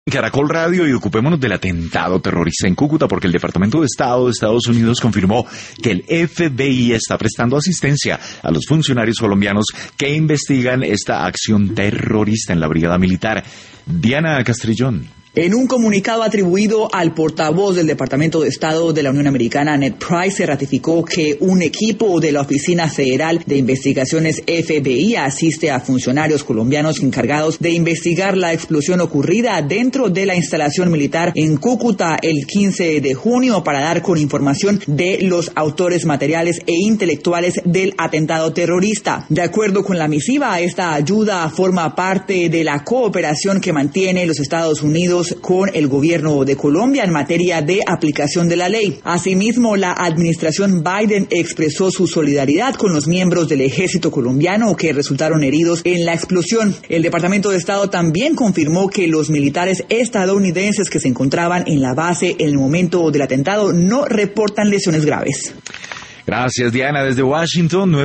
Caracol Radio y ocupémonos del atentado terrorista en Cúcuta porque el Departamento de Estado de Estados Unidos confirmó que el FBI está prestando asistencia a los funcionarios colombianos que investigan esta acción terrorista en la brigada militar. Diana Castrillón. En un comunicado atribuido al portavoz del Departamento de Estado de la Unión Americana, Ned Price, se ratificó que un equipo de la Oficina Federal de Investigaciones FBI asiste a funcionarios colombianos encargados de investigar la explosión ocurrida dentro de la instalación militar en Cúcuta el 15 de junio para dar con información de los autores materiales e intelectuales del atentado terrorista. De acuerdo con la misiva, esta ayuda forma parte de la cooperación que mantiene los Estados Unidos con el gobierno de Colombia en materia de aplicación de la ley. Asimismo, la administración Biden expresó su solidaridad con los miembros del ejército colombiano que resultaron heridos en la explosión. El Departamento de Estado también confirmó que los militares estadounidenses que se encontraban en la base en el momento del atentado no reportan lesiones graves. Gracias, Diana. Desde Washington.